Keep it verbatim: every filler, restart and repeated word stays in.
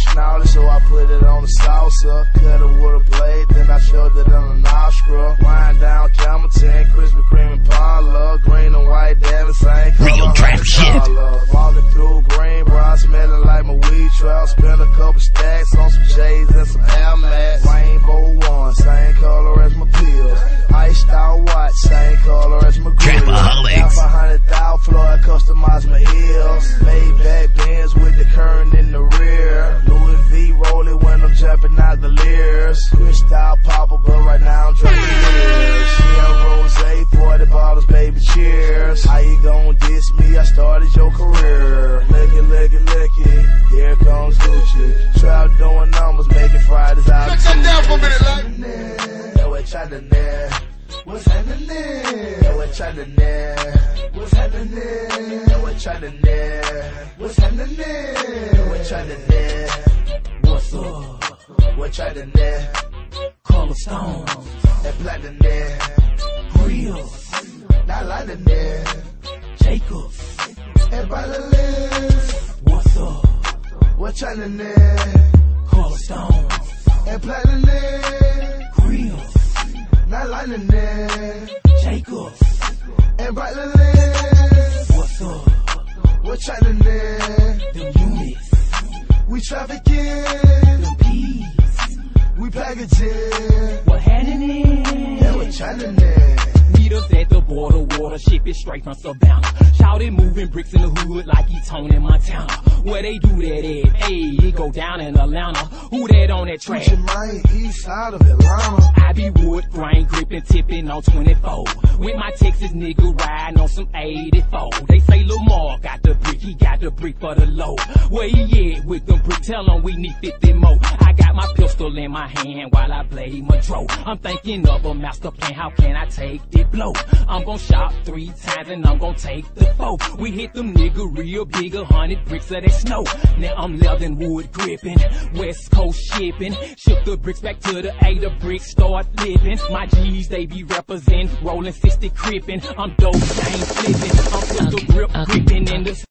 schnauzer, so I put it on the salsa. Cut it with a blade, then I shoved it in a nostril. Wind down Camelton, Krispy Kreme and Parla. Green and white diamonds, same color. Real trap shit. Walking through green, bro, smelling like my weed trail. Spent a couple stacks on some J's and some Air Max. Rainbow one, same color as my pills. Iced out watch, same color as my grill. Half a hundred thousand floor, I customize my heels. Maybach Benz with the current in the rear. Louis V roll it when I'm jumping out the Lears. Crystal popper, but right now I'm drinking beers. Shell rose, forty bottles, baby, cheers. How you gon' diss me? I started your career. Lick it, lick it, lick it. Here comes Gucci. Trap doing numbers, making Fridays out of Check that down for a minute, like. Yeah, we're trying to what's happening? Yeah, we're trying to what's happening? Yeah, we're trying to what's happening? Yeah, we're trying to what's up? We're trying to Color Stones and platinum real, not like the net. Jacobs and Violet. What's up? We're trying to Color Stones and platinum real. Not like the net, Jacobs, and bright lilies. What's up? We're trying to net, them units. We trafficking, them peas. We packaging, what happening? Yeah, we're trying to net. Meet us at the border, water, ship it straight from Savannah. Shout it moving bricks in the hood like he Tony Montana. Where they do that at? Hey, it go down in Atlanta. Who that on that track? Mine, east side of Atlanta. I be wood, grain, gripping, tipping on twenty-four. With my Texas nigga riding on some eighty-four. They say Lamar got the brick, he got the brick for the load. Where he at with them bricks? Tell him we need fifty more. I got my pistol in my hand while I play my dro. I'm thinking of a master plan, how can I take the blow? I'm gon' shot three times and I'm gon' take the four. We hit them nigga real big, a hundred bricks of that snow. Now I'm leathering wood gripping, West Coast shipping. Ship the bricks back to the A, the bricks start flipping. My G's, they be represent, rolling sixty crippin'. I'm dope, I ain't flipping. I'm put the grip gripping in the